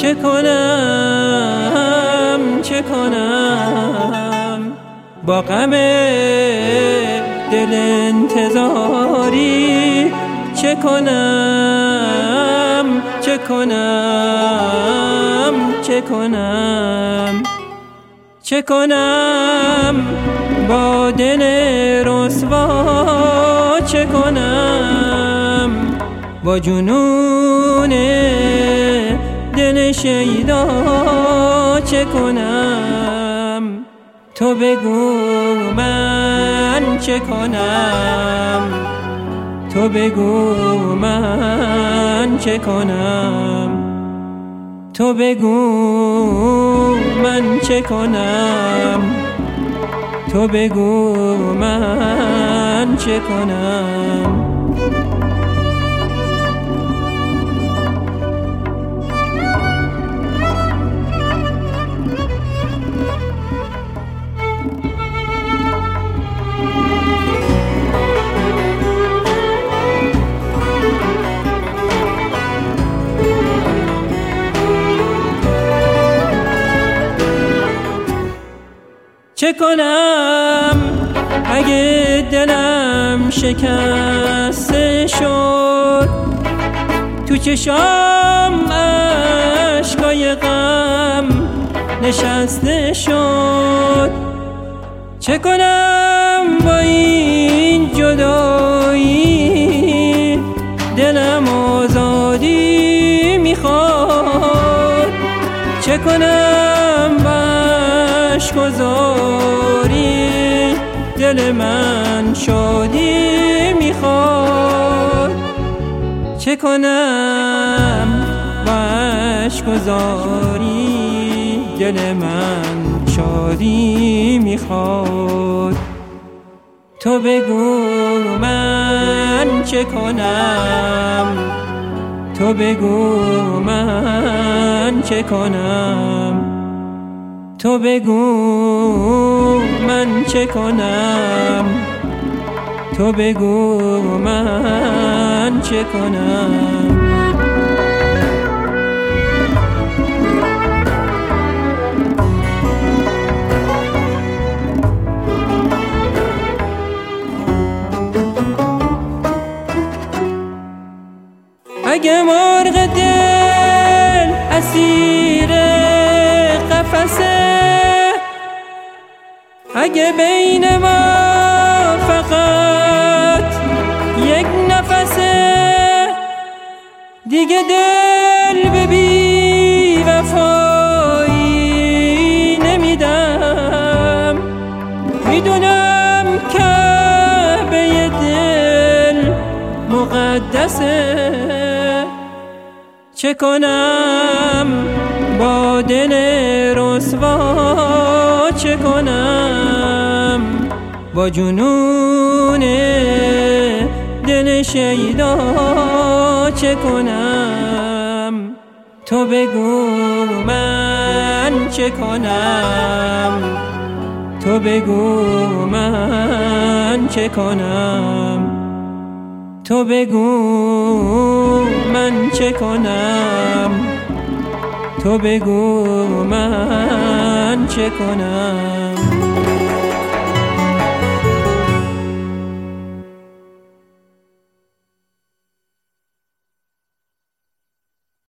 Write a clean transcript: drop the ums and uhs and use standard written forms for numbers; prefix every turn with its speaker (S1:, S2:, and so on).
S1: چه کنم چه کنم با غم دل انتظاری، چه کنم چه کنم چه کنم چه کنم با دل رسوا، چه کنم با جنون دل شیدا، چه کنم تو بگو من چه کنم، تو بگو من چه کنم، تو بگو من چه کنم، تو بگو من چه کنم. چه کنم اگه دلم شکسته شد، تو چشام اشکای غم نشسته شد، چه کنم با این جدایی، دلم آزادی میخواد، چه کنم باش گذاری، دل من شادی میخواد، چه کنم باش گذاری، دل من شادی میخواد، تو بگو من چه کنم، تو بگو من چه کنم، تو بگو من چه کنم، تو بگو من چه کنم. اگه مرغ دل اسیر قفسه، اگه بین ما فقط یک نفسه، دیگه دل به بی وفایی نمیدم، میدونم کعبه دل مقدسه، چه کنم با دل رسوا، چه کنم با جنون دل شیدا، چه کنم تو بگو من چه کنم، تو بگو من چه کنم، تو بگو من چه کنم، تو بگو من چه کنم.